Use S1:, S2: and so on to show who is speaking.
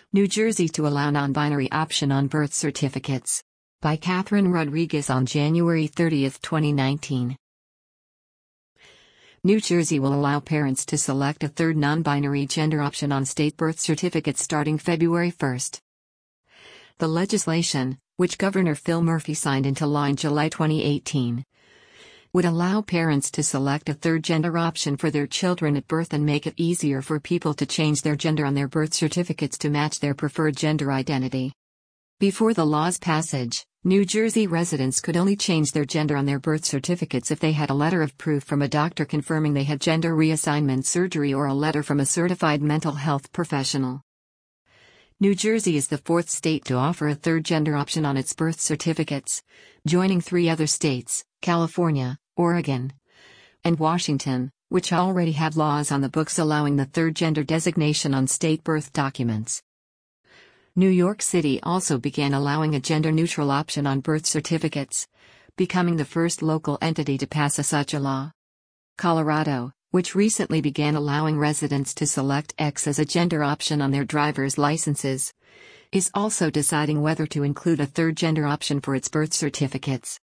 S1: New Jersey to allow non-binary option on birth certificates. By Catherine Rodriguez on January 30, 2019. New Jersey will allow parents to select a third non-binary gender option on state birth certificates starting February 1. The legislation, which Governor Phil Murphy signed into law in July 2018, would allow parents to select a third gender option for their children at birth and make it easier for people to change their gender on their birth certificates to match their preferred gender identity. Before the law's passage, New Jersey residents could only change their gender on their birth certificates if they had a letter of proof from a doctor confirming they had gender reassignment surgery or a letter from a certified mental health professional. New Jersey is the fourth state to offer a third gender option on its birth certificates, joining 3 other states, California, Oregon, and Washington, which already have laws on the books allowing the third gender designation on state birth documents. New York City also began allowing a gender-neutral option on birth certificates, becoming the first local entity to pass such a law. Colorado, which recently began allowing residents to select X as a gender option on their driver's licenses, is also deciding whether to include a third gender option for its birth certificates.